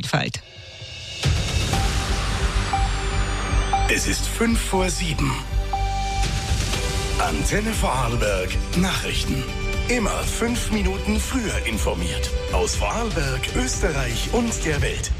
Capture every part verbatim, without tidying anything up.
Vielfalt. Es ist fünf vor sieben. Antenne Vorarlberg Nachrichten. Immer fünf Minuten früher informiert. Aus Vorarlberg, Österreich und der Welt.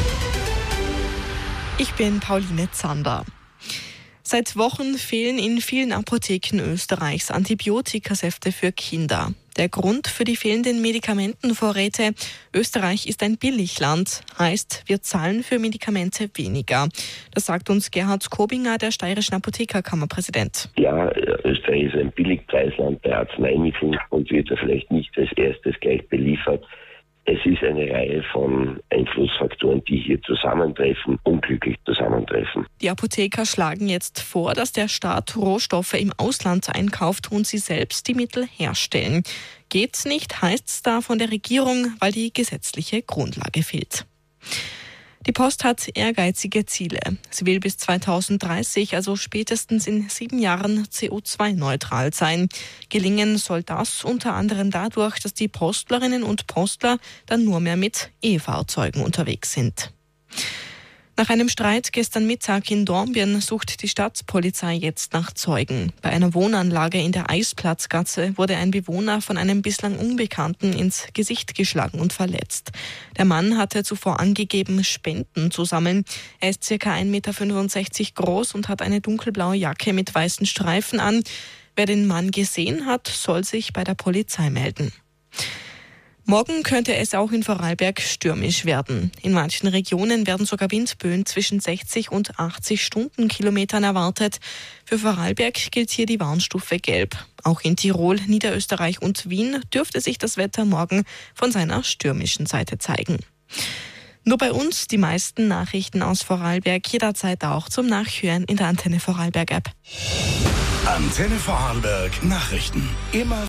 Ich bin Pauline Zander. Seit Wochen fehlen in vielen Apotheken Österreichs Antibiotikasäfte für Kinder. Der Grund für die fehlenden Medikamentenvorräte: Österreich ist ein Billigland, heißt, wir zahlen für Medikamente weniger. Das sagt uns Gerhard Kobinger, der steirischen Apothekerkammerpräsident. Ja, Österreich ist ein Billigpreisland bei Arzneimitteln und wird ja vielleicht nicht als erstes gleich beliefert. Es ist eine Reihe von Einflussfaktoren, die hier zusammentreffen, unglücklich zusammentreffen. Die Apotheker schlagen jetzt vor, dass der Staat Rohstoffe im Ausland einkauft und sie selbst die Mittel herstellen. Geht's nicht, heißt's da von der Regierung, weil die gesetzliche Grundlage fehlt. Die Post hat ehrgeizige Ziele. Sie will bis zweitausenddreißig, also spätestens in sieben Jahren, C O zwei neutral sein. Gelingen soll das unter anderem dadurch, dass die Postlerinnen und Postler dann nur mehr mit E-Fahrzeugen unterwegs sind. Nach einem Streit gestern Mittag in Dornbirn sucht die Stadtpolizei jetzt nach Zeugen. Bei einer Wohnanlage in der Eisplatzgasse wurde ein Bewohner von einem bislang Unbekannten ins Gesicht geschlagen und verletzt. Der Mann hatte zuvor angegeben, Spenden zu sammeln. Er ist ca. ein Meter fünfundsechzig groß und hat eine dunkelblaue Jacke mit weißen Streifen an. Wer den Mann gesehen hat, soll sich bei der Polizei melden. Morgen könnte es auch in Vorarlberg stürmisch werden. In manchen Regionen werden sogar Windböen zwischen sechzig und achtzig Stundenkilometern erwartet. Für Vorarlberg gilt hier die Warnstufe Gelb. Auch in Tirol, Niederösterreich und Wien dürfte sich das Wetter morgen von seiner stürmischen Seite zeigen. Nur bei uns die meisten Nachrichten aus Vorarlberg jederzeit auch zum Nachhören in der Antenne Vorarlberg App. Antenne Vorarlberg Nachrichten. Immer